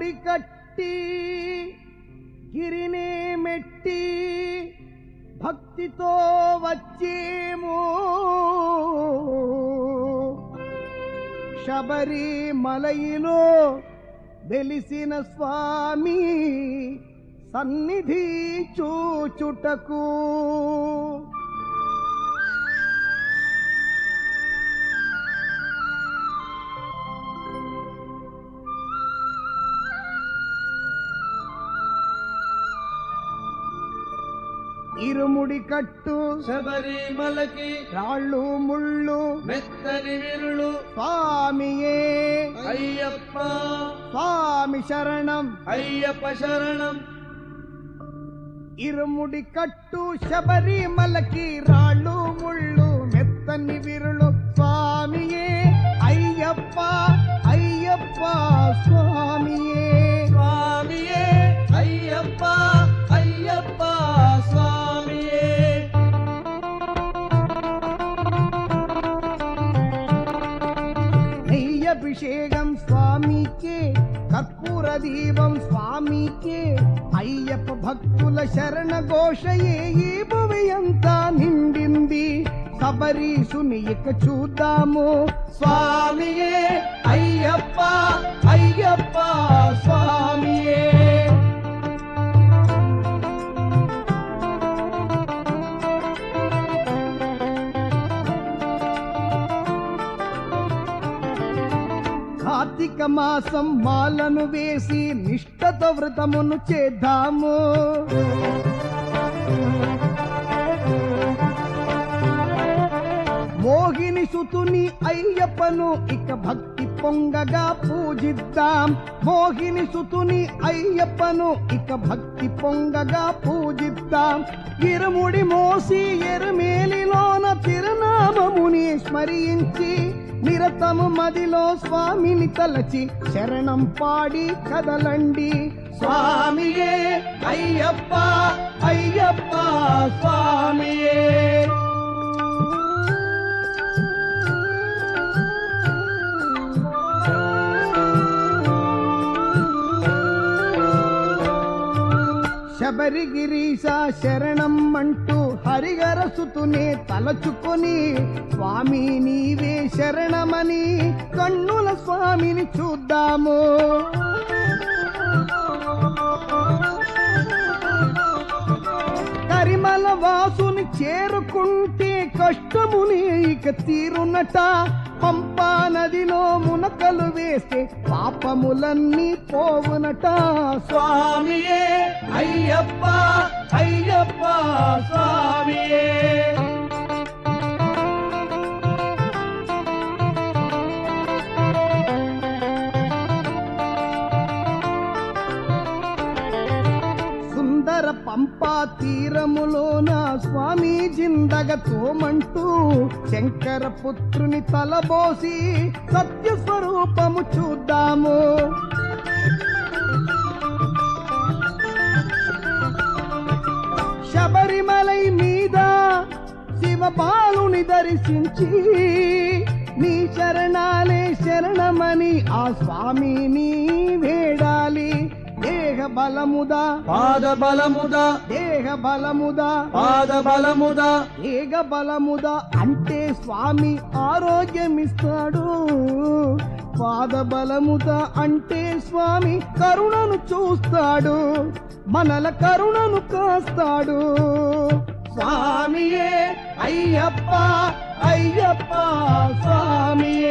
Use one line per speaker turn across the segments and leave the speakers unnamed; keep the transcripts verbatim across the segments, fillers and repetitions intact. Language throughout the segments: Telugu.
ఇరుముడి కట్టి గిరినే మెట్టి భక్తితో వచ్చేమో శబరిమలయిలో వెలిసిన స్వామి సన్నిధి చూచుటకు ఇరుముడి కట్టు
శబరిమలకి
రాళ్ళు ముళ్ళు
మెత్తని విరులు
స్వామియే
అయ్యప్ప
స్వామి శరణం
అయ్యప్ప శరణం.
ఇరుముడి కట్టు శబరిమలకి రాళ్ళు ముళ్ళు మెత్తని విరులు స్వామియే అయ్యప్ప అయ్యప్ప స్వామియే
స్వామియే అయ్యప్ప అయ్యప్ప స్వామియే.
నెయ్యభిషేకం స్వామికే కర్పూర దీపం స్వామికే అయ్యప్ప భక్తుల శరణ ఘోషయే ఈ భువి అంతా నిండింది శబరీషుని ఇక చూద్దాము
స్వామియే అయ్యప్ప అయ్యప్ప స్వామియే.
కార్తీక మాసం మాలను వేసి నిష్ఠతో వ్రతమును చేద్దాము మోహిని సుతుని అయ్యప్పను ఇక భక్తి పొంగగా పూజిద్దాం మోహిని సుతుని అయ్యప్పను ఇక భక్తి పొంగగా పూజిద్దాం ఇరుముడి మోసి ఎరుమేలిలోన తిరునామముని స్మరించి నిరతము మదిలో స్వామిని తలచి శరణం పాడి కదలండి
స్వామియే అయ్యప్ప అయ్యప్ప స్వామియే. శబరిగిరీశ శరణం అంటూ హరిహర సుతునే తలచుకొని స్వామి నీవే శరణమని కన్నుల స్వామిని చూద్దాము కరిమల వాసుని చేరుకుంటే కష్టముని ఇక తీరునట పంపా నదిలో మునకలు వేస్తే పాపములన్నీ పోవునట స్వామియే అయ్యప్ప అయ్యప్ప స్వామియే. సుందర పంపా తీరములోన స్వామి జిందగ తోమంటూ శంకర పుత్రుని తలబోసి సత్య స్వరూపము చూద్దాము శబరిమలై మీద శివపాలుని దర్శించి నీ శరణాలే శరణమని ఆ స్వామిని వేడాలి దేహ బలముదా పాద బలముదా
దేహ బలముదా
పాద బలముదా
ఏగ బలముదా అంటే స్వామి ఆరోగ్యమిస్తాడు పాద బలముదా అంటే స్వామి కరుణను చూస్తాడు మనల కరుణను కాస్తాడు
స్వామియే అయ్యప్ప అయ్యప్ప స్వామియే.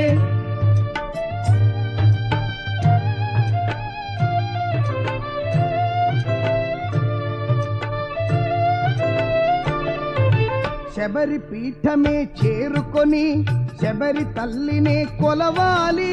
శబరి పీఠమే చేరుకొని శబరి తల్లినే కొలవాలి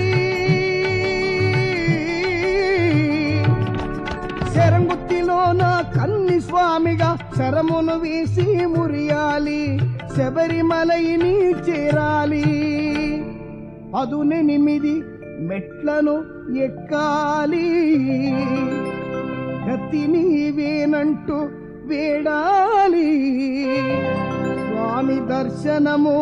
శరంగుత్తిలో నా కన్ని స్వామిగా శరమును వేసి మురియాలి శబరిమలైని చేరాలి పదునెనిమిది మెట్లను ఎక్కాలి గతి నీవేనంటూ వేడాలి స్వామి దర్శనము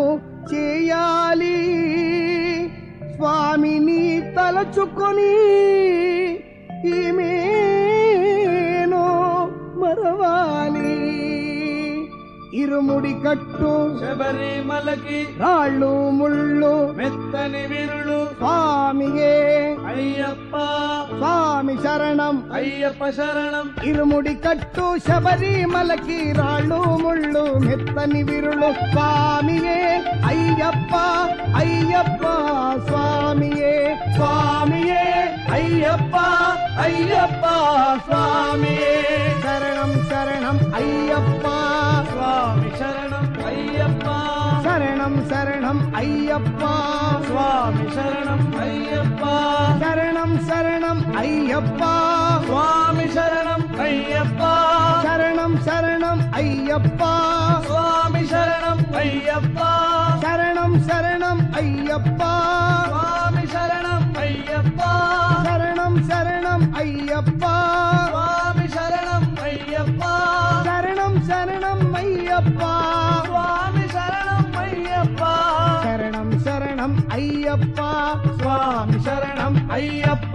చేయాలి స్వామిని తలచుకొని ఈమెను మరవాలి ఇరుముడి కట్టు
శబరిమలకి
రాళ్ళు ముళ్ళు
మెత్తని విరులు
స్వామియే
అయ్యప్ప
స్వామి శరణం
అయ్యప్ప శరణం
ఇరుముడి కట్టు శబరిమలకి రాళ్ళు ముళ్ళు మెత్తని విరులు స్వామియే అయ్యప్ప అయ్యప్ప స్వామియే
స్వామియే అయ్యప్ప అయ్యప్ప స్వామియే
శరణం శరణం అయ్యప్ప
స్వామి శరణం అయ్యప్ప
శరణం శరణం అయ్యప్ప
స్వామి శరణం అయ్యప్ప
శరణం శరణం అయ్యప్ప
స్వామి శరణం అయ్యప్ప
శరణం శరణం అయ్యప్ప
స్వామి శరణం అయ్యప్ప
శరణం శరణం అయ్యప్ప
స్వామి శరణం అయ్యప్ప
శరణం శరణం అయ్యప్ప
స్వామి శరణం అయ్యప్ప
శరణం శరణం అయ్యప్ప
స్వామి శరణం అయ్యప్ప
శరణం శరణం అయ్యప్ప
స్వామి శరణం అయ్యప్ప